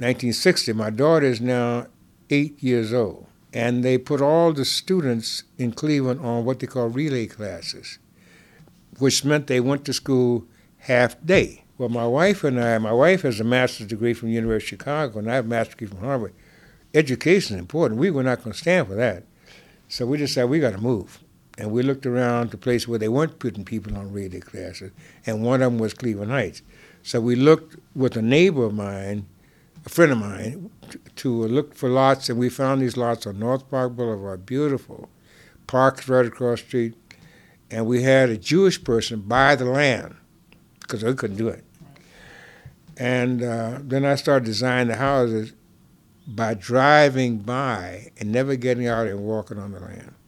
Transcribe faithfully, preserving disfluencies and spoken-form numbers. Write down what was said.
nineteen sixty. My daughter is now eight years old. And they put all the students in Cleveland on what they call relay classes, which meant they went to school half day. Well, my wife and I, my wife has a master's degree from the University of Chicago, and I have a master's degree from Harvard. Education is important. We were not going to stand for that. So we decided we got to move. And we looked around to places where they weren't putting people on relay classes, and one of them was Cleveland Heights. So we looked with a neighbor of mine, a friend of mine, to, to look for lots, and we found these lots on North Park Boulevard, beautiful. Parks right across the street. And we had a Jewish person buy the land because we couldn't do it. And uh, then I started designing the houses by driving by and never getting out and walking on the land.